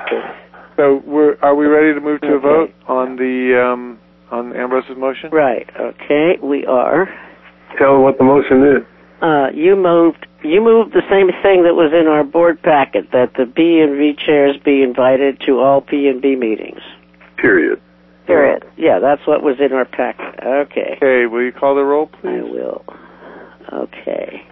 So are we ready to move to a vote on Ambrose's motion? Right. Okay, we are. Tell her what the motion is. You moved the same thing that was in our board packet, that the B&V chairs be invited to all P&B meetings. Period. Yeah, that's what was in our packet. Okay. Okay, will you call the roll, please? I will. Okay.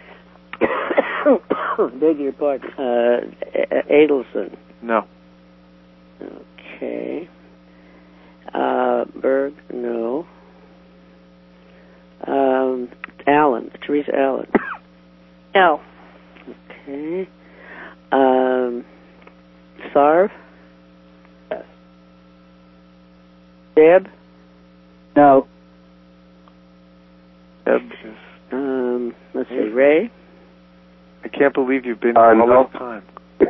Beg your pardon. Adelson. No. Okay. Berg, no. Allen, Teresa Allen. No. Okay. Sarv? Yes. Deb? No. Deb is... Let's see, Ray? I can't believe you've been here all this time.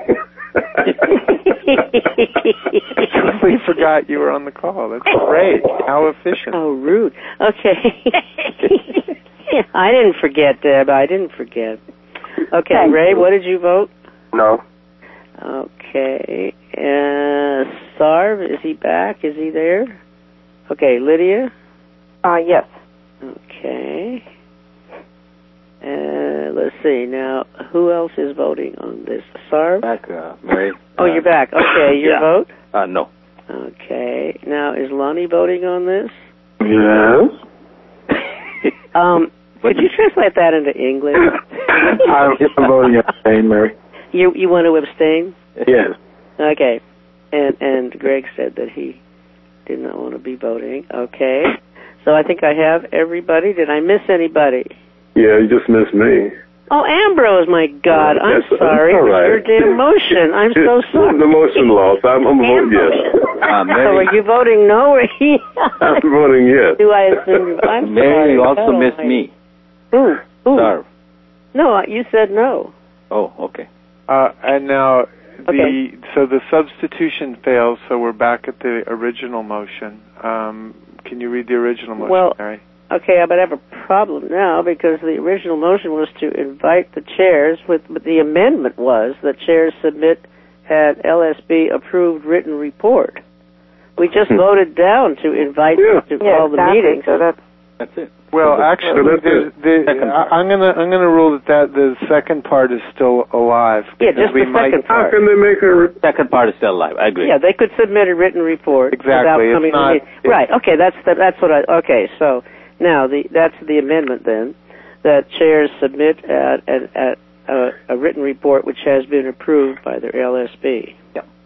I totally forgot you were on the call. That's great. How efficient. Oh, rude. Okay. I didn't forget, Deb. I didn't forget. Okay, Ray, what did you vote? No. Okay. Sarv, is he back? Is he there? Okay, Lydia? Yes. Okay. Let's see. Now, who else is voting on this? Sarv? Back, Mary. Oh, you're back. Okay, your vote? No. Okay. Now, is Lonnie voting on this? Yes. Could you translate that into English? I'm voting abstain, Mary. You want to abstain? Yes. Okay. And Greg said that he did not want to be voting. Okay. So I think I have everybody. Did I miss anybody? Yeah, you just missed me. Oh, Ambrose, my God. I'm sorry. All right. Your damn motion. I'm so sorry. The motion lost. I'm voting yes. So are you voting no? Or I'm voting yes. Do I assume? I'm Mary sorry. also missed me. Who? Sarv. No, you said no. Oh, okay. And now, Okay. So the substitution fails, so we're back at the original motion. Can you read the original motion, Mary? Okay, but I have a problem now because the original motion was to invite the chairs, but the amendment was that chairs submit an LSB approved written report. We just voted down to invite them to all the meetings. So that's it. Well, actually, I'm gonna rule that the second part is still alive. Yeah, just the second part. How can they make a second part is still alive? I agree. Yeah, they could submit a written report without coming to the meeting. Right. Okay, that's what I. Okay, so now that's the amendment then, that chairs submit a written report which has been approved by their LSB.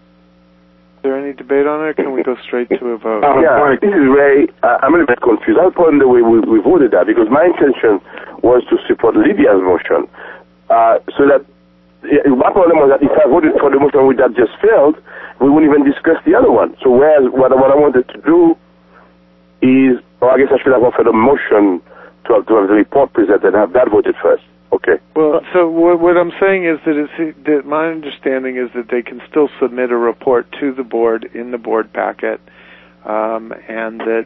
Is there any debate on it, or can we go straight to a vote? This is Ray. I'm a little bit confused. I'll put in the way we voted that, because my intention was to support Lydia's motion. So that my problem was that if I voted for the motion that just failed, we wouldn't even discuss the other one. So whereas what I wanted to do is, or I guess I should have offered a motion to have the report presented and have that voted first. Okay. Well, so what I'm saying is that my understanding is that they can still submit a report to the board in the board packet, and that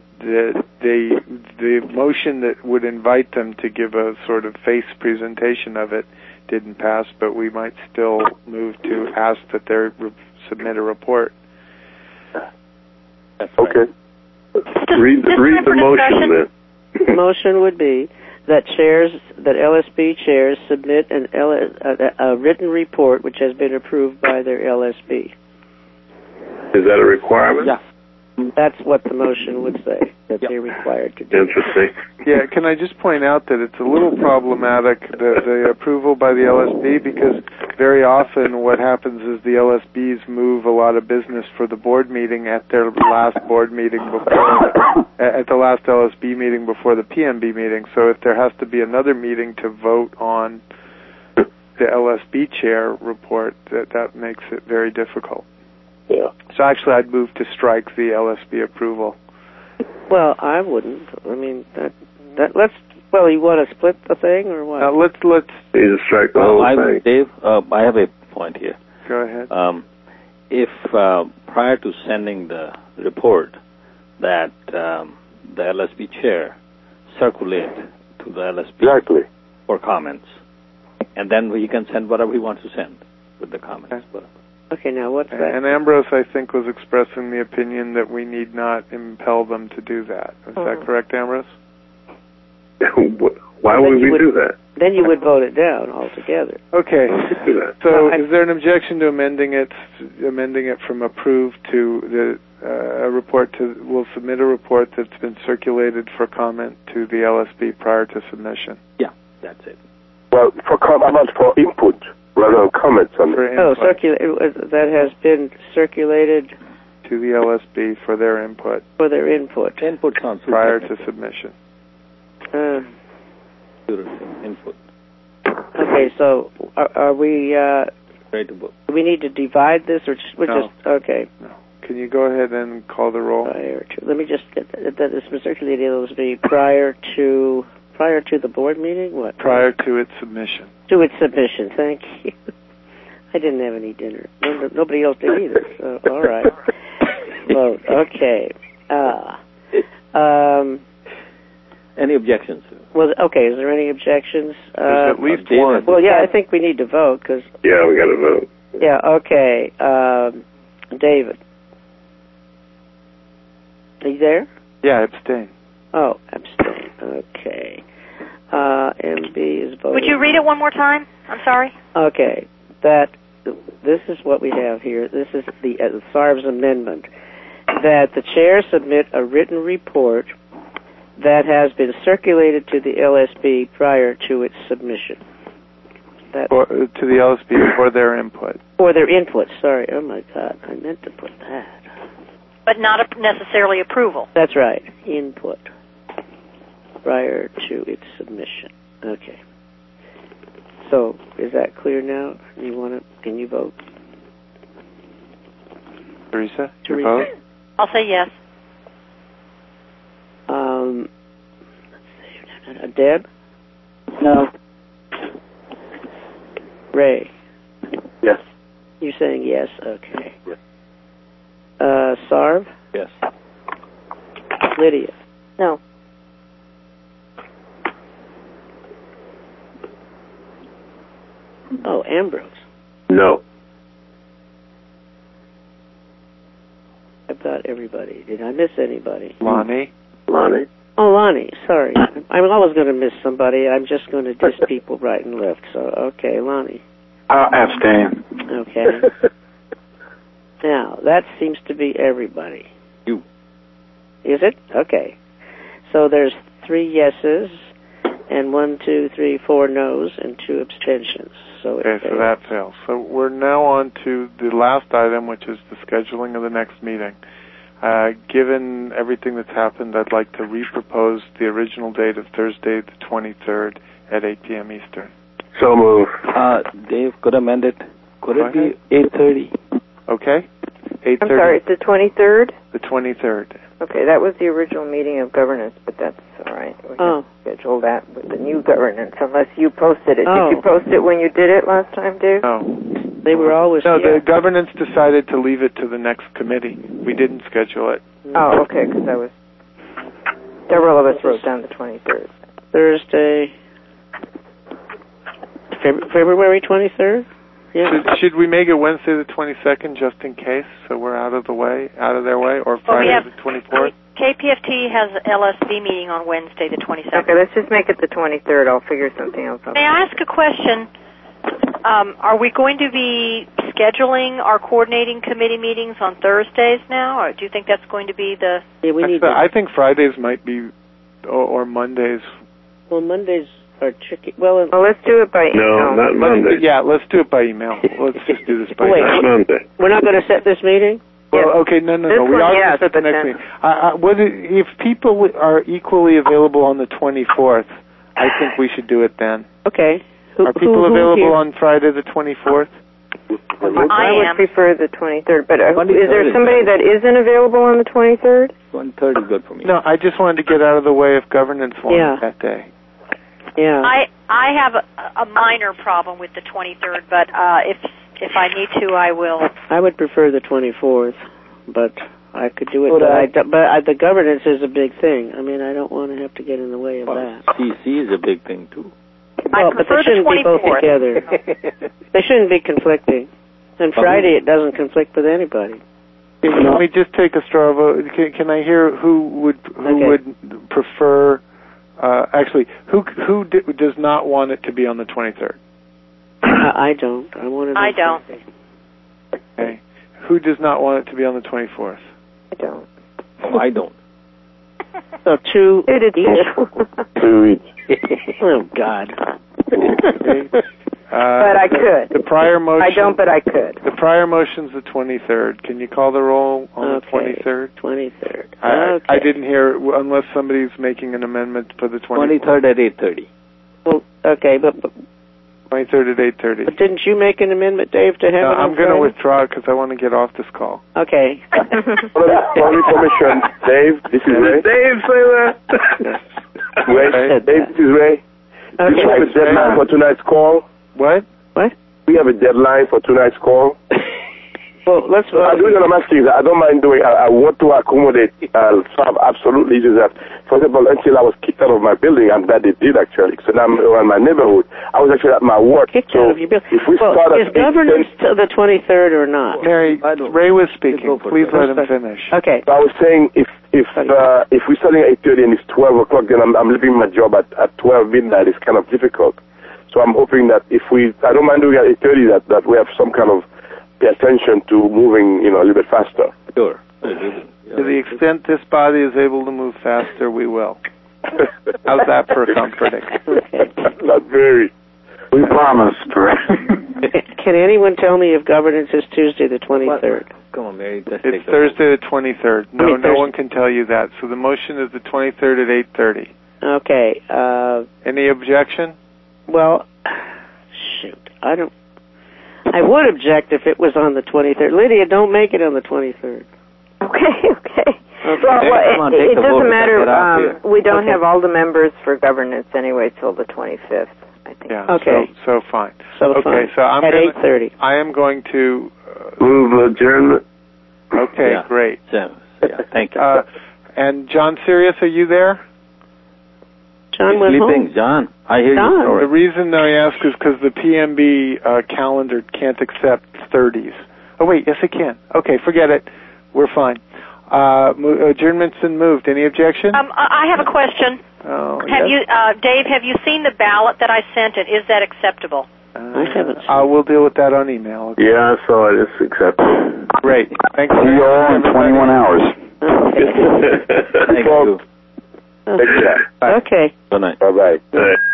the motion that would invite them to give a sort of face presentation of it didn't pass, but we might still move to ask that they submit a report. That's right. Okay. Read the motion then. The motion would be that LSB chairs submit a written report which has been approved by their LSB. Is that a requirement? Yeah. That's what the motion would say, that they're required to do. Interesting. Yeah, can I just point out that it's a little problematic, the approval by the LSB, because very often what happens is the LSBs move a lot of business for the board meeting at their last board meeting at the last LSB meeting before the PMB meeting. So if there has to be another meeting to vote on the LSB chair report, that makes it very difficult. Yeah. So actually I'd move to strike the LSB approval. Well, I wouldn't. I mean, well, you want to split the thing or what? Let's You just strike the whole thing. Dave, I have a point here. Go ahead. If prior to sending the report that the LSB chair circulate to the LSB for comments, and then he can send whatever he wants to send with the comments. Okay, now what's that? And Ambrose, I think, was expressing the opinion that we need not impel them to do that. Is that correct, Ambrose? Why would we do that? Then you would vote it down altogether. Okay. So, is there an objection to amending it from approved to a report to? We'll submit a report that's been circulated for comment to the LSB prior to submission. Yeah, that's it. Well, for input rather than comments on it. That has been circulated to the LSB for their input. For their input. Input sounds prior to submission. Input. Okay, so are we? Ready to vote. Do we need to divide this, or just okay? No. Can you go ahead and call the roll? Let me just get that. It's been circulated. It will be prior to the board meeting. What? Prior to its submission. To its submission. Thank you. I didn't have any dinner. Nobody else did either. So all right. Vote. Okay. Any objections? Well, okay. Is there any objections? There's at least one. Well, yeah, I think we need to vote because. Yeah, we got to vote. Yeah. Okay. David, are you there? Yeah, abstain. Oh, abstain. Okay. MB is voting. Would you read it one more time? I'm sorry. Okay. This is what we have here. This is the SARB's amendment. That the chair submit a written report that has been circulated to the LSB prior to its submission. To the LSB for their input. For their input, sorry. Oh, my God. I meant to put that. But not necessarily approval. That's right. Input prior to its submission. Okay. So, is that clear now? Can you vote? Teresa, you vote? I'll say yes. Let's see. Deb? No. Ray? Yes. You're saying yes? Okay. Yes. Sarv? Yes. Lydia? No. Oh, Ambrose? No. I've got everybody. Did I miss anybody? Lonnie? Oh, Lonnie. Sorry. I'm always going to miss somebody. I'm just going to diss people right and left. So, okay, Lonnie. I'll abstain. Okay. Now, that seems to be everybody. You. Is it? Okay. So there's 3 yeses and 1, 2, 3, 4 noes and 2 abstentions. So that fails. So we're now on to the last item, which is the scheduling of the next meeting. Given everything that's happened, I'd like to repropose the original date of Thursday, the 23rd at 8 p.m. Eastern. So move. Dave, could amend it. Could it be 8:30? Okay. 8:30. I'm sorry, it's the 23rd? The 23rd. Okay, that was the original meeting of governance, but that's all right. We can schedule that with the new governance, unless you posted it. Did you post it when you did it last time, Dave? No. They were always... No, the governance decided to leave it to the next committee. We didn't schedule it. Oh, okay, because I was... Several of us wrote down the 23rd. Thursday... February 23rd? Yeah. Should we make it Wednesday the 22nd just in case, so we're out of their way, or Friday the 24th? KPFT has an LSB meeting on Wednesday the 22nd. Okay, let's just make it the 23rd. I'll figure something else out. May I ask a question? Are we going to be scheduling our coordinating committee meetings on Thursdays now, or do you think that's going to be the... Yeah, I think Fridays might be, or Mondays. Well, Mondays are tricky. Well, let's do it by email. No, not Monday. Let's do it by email. Let's just do this by email. Not Monday. We're not going to set this meeting? Well, okay, no. We are going to set the next meeting. If people are equally available on the 24th, I think we should do it then. Okay. Are people available on Friday the 24th? I would prefer the 23rd, but is there somebody that isn't available on the 23rd? 1:30 is good for me. No, I just wanted to get out of the way of governance that day. Yeah. I have a minor problem with the 23rd, but if I need to, I will. I would prefer the 24th, but I could do it. But the governance is a big thing. I mean, I don't want to have to get in the way of that. CC is a big thing, too. Well, but they shouldn't be both together. They shouldn't be conflicting. And Friday it doesn't conflict with anybody. Let me just take a straw vote. Can I hear who would prefer? Actually, who does not want it to be on the 23rd? I don't. I don't. Okay. Who does not want it to be on the 24th? I don't. Oh, I don't. So 2 each. 2 each. Oh God. But I could. The prior motion. I don't, but I could. The prior motion's the 23rd. Can you call the roll on the 23rd? 23rd. I didn't hear unless somebody's making an amendment for the 23rd at 8:30. Well, okay, but 23rd at 8:30. But didn't you make an amendment, Dave, to have it on I'm going to withdraw because I want to get off this call. Okay. For information, Dave, this is Ray. Dave, say that. Ray, Dave, this is Ray. Okay. We have a deadline for tonight's call. What? We have a deadline for tonight's call. Well, let's. The reason I'm asking is I don't mind doing. I want to accommodate some absolutely issues that, for example, until I was kicked out of my building, I'm glad they did actually. So now I'm in my neighborhood. I was actually at my work. Kicked out of your building. If we start is governance to the 23rd or not? Mary, Ray was speaking. Please let him finish. Okay. So I was saying if we're starting at 8:30 and it's 12 o'clock, then I'm leaving my job at 12 midnight. It's kind of difficult. So I'm hoping that I don't mind doing it at 8:30, that we have some kind of pay attention to moving, a little bit faster. Sure. To the extent this body is able to move faster, we will. How's that for comforting? Not very. We promised, right? Can anyone tell me if governance is Tuesday the 23rd? Come on, Mary. It's Thursday the 23rd. No one can tell you that. So the motion is the 23rd at 8:30. Okay. Any objection? Well, shoot. I would object if it was on the 23rd. Lydia, don't make it on the 23rd. Okay. Well, it doesn't matter. We don't have all the members for governance anyway till the 25th, I think. Yeah. Okay. So fine. So fine. So I'm at 8:30. I am going to move adjournment. Okay, great. Yeah, thank you. And John Sirius, are you there? John went sleeping. Home. John, I hear John. you. The reason I ask is because the PMB calendar can't accept 30s. Oh wait, yes it can. Okay, forget it. We're fine. Adjournment's been moved. Any objection? I have a question. Oh, Dave, have you seen the ballot that I sent it? Is that acceptable? I haven't. We'll deal with that on email. Okay? Yeah, I saw it. It's acceptable. Great. Thanks. See you all in 21 hours. Thank you. Take care. Okay. Good night. Bye-bye.